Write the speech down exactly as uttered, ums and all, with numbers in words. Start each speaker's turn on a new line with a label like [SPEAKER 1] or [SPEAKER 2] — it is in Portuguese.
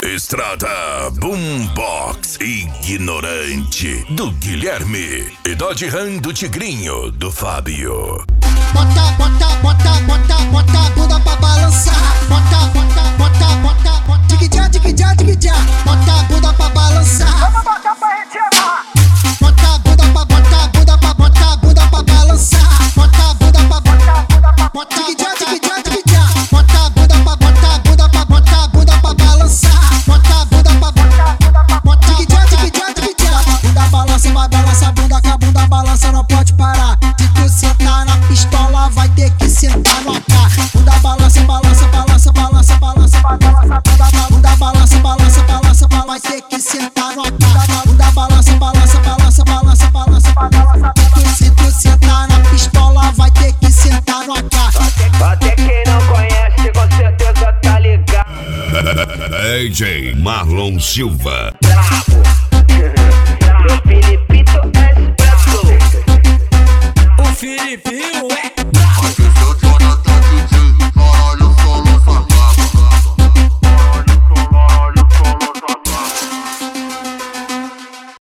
[SPEAKER 1] Estrada Boombox Ignorante do Guilherme e Dodge Ram do Tigrinho do Fábio.
[SPEAKER 2] Bota, bota, bota, bota, bota a bunda pra balançar. Bota, bota, bota, bota, bota. Dig-já, dig-já, dig-já. Bota a bunda pra balançar.
[SPEAKER 3] Vamos botar pra gente amar.
[SPEAKER 2] Bota a bunda pra, bota a bunda pra, bota a bunda pra balançar. Bota a bunda pra, bota a bunda pra, bota dig-já, dig-já, dig-já. Bota a bunda pra, bota a bunda pra, bota a bunda pra balançar. Bota a bunda pra, bota a bunda pra, bota dig-já, dig-já, dig-já. Bunda balança, vai balança a bunda, que a bunda balança não pode parar. Se tu sentar na pistola, vai ter que sentar no A K. Bunda balança, balança, balança, balança, balança, balança. Bunda, bunda balança, balança, balança, balança. Vai ter que sentar no A K. Bunda balança, balança, balança, balança, balança, balança. Se tu sentar na pistola, vai ter que sentar no A K.
[SPEAKER 3] Até quem não conhece, com certeza tá ligado.
[SPEAKER 1] D J Marlon Silva.
[SPEAKER 3] Bravo. O Filipito Expresso.
[SPEAKER 4] O Filipinho é